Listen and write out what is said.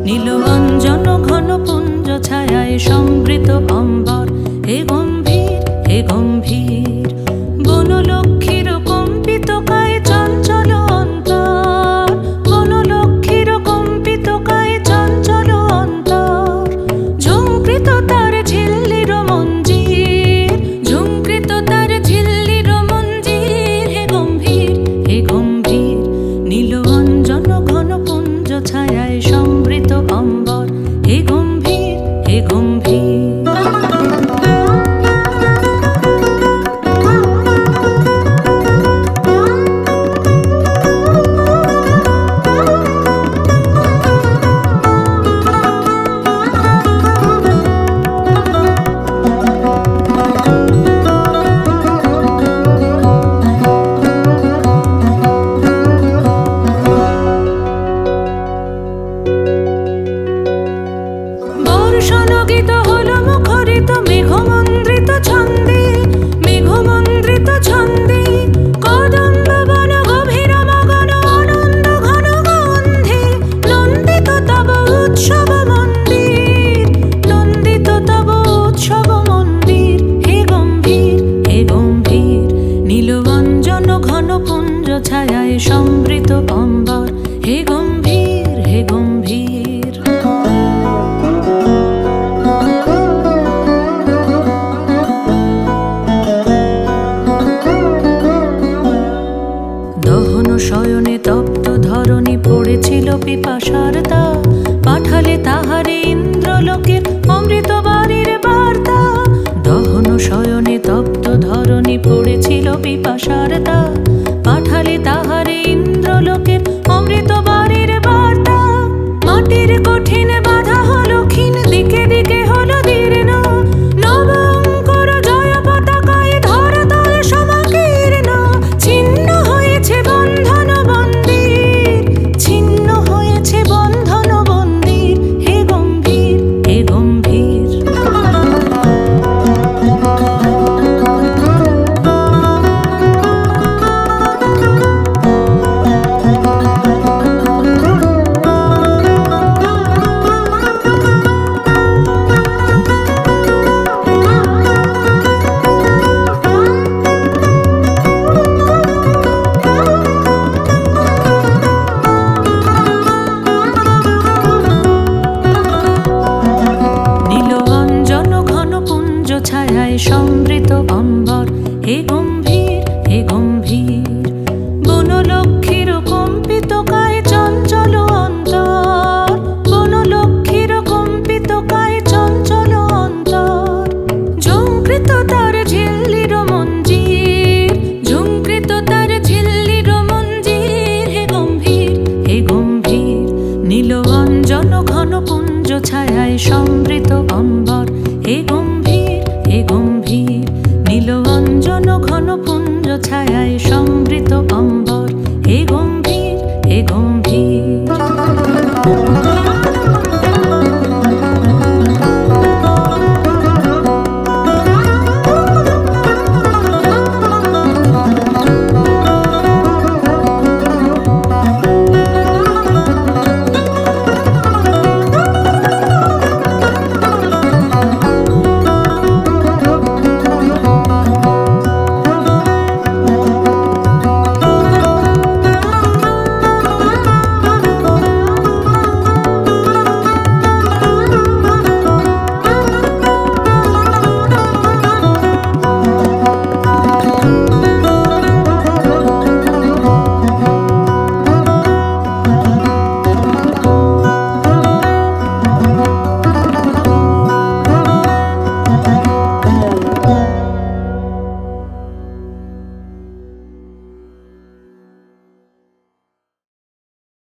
নীল অঞ্জন ঘন পুঞ্জ ছায়ায় সমৃত অম্বর, হে গম্ভীর হে গম্ভীর। বনলক্ষ্মীর কম্পিত কায় চঞ্চল অন্তর, বনলক্ষ্মীর কম্পিত কায় চঞ্চল অন্তর। ঝুঙ্কৃত তার ঝিল্লির মঞ্জির, ঝুঙ্কৃত তার ঝিল্লির মঞ্জির। হে গম্ভীর হে গম্ভীর। নীল অঞ্জন ঘন পুঞ্জ ছায়ায় সমৃত অম্বর, হে গম্ভীর হে গম্ভীর। বর্ষণগীত হলো মুখরিত মেঘমন্দ্রিত ছন্দে, মেঘমন্দ্রিত ছন্দে। কদম্ব বন গভীর মগন আনন্দ ঘন গন্ধে, নন্দিত তব উৎসব মন্দির, নন্দিত তব উৎসব মন্দির। হে গম্ভীর হে গম্ভীর। নীল অঞ্জন ঘন পুঞ্জ ছায়ায় সমৃত অম্বর, হে গম্ভীর হে গম্ভীর। দহন শয়নে তপ্ত ধরণী পড়েছিল পিপাসার তা, পাঠালে তাহারে ইন্দ্রলোকের অমৃত বাড়ির বার্তা। দহন শয়নে তপ্ত ধরণী পড়েছিল পিপাসার তা, পাঠালে তাহারে ইন্দ্রলোকের অমৃত বাড়ির বার্তা। মাটির কঠিন বাধা হলো ক্ষীণ, দিকে দিকে হলো দীর্ণ, নবঙ্কর জয় পতাকায় ধরাতল সমাকীর্ণ। ছিন্ন হয়েছে বন্ধন বন্দির, ছিন্ন হয়েছে বন্ধন বন্দির। হে গম্ভীর হে গম্ভীর। ছায়ায় সমৃত অম্বর, হে গম্ভীর হে গম্ভীর। বনলক্ষ্মীর কম্পিত কায় চঞ্চল অন্তর, বনলক্ষ্মীর কম্পিত কায় চঞ্চল অন্তর। ঝুঙ্কৃত তার ঝিল্লির মঞ্জির, ঝুঙ্কৃত তার ঝিল্লির মঞ্জির। হে গম্ভীর হে গম্ভীর। নীল অঞ্জন ঘন পুঞ্জ ছায়ায় সমৃত অম্বর, হে গম্ভীর হে গম্ভীর। নীল অঞ্জন ঘন পুঞ্জ ছায়ায় সমৃত অম্বর, হে গম্ভীর হে গম্ভীর।